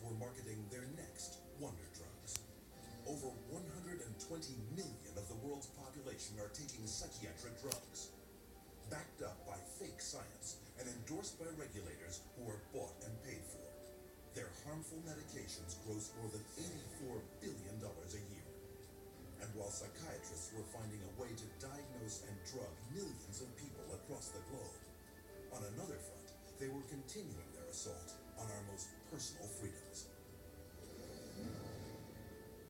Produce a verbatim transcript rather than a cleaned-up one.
were marketing their next wonder drugs. Over one hundred twenty million of the world's population are taking psychiatric drugs, backed up by fake science and endorsed by regulators who are bought and paid for. Their harmful medications gross more than eighty-four billion dollars a year. And while psychiatrists were finding a way to diagnose and drug millions of people across the globe, on another front, they were continuing their assault on our most personal freedoms.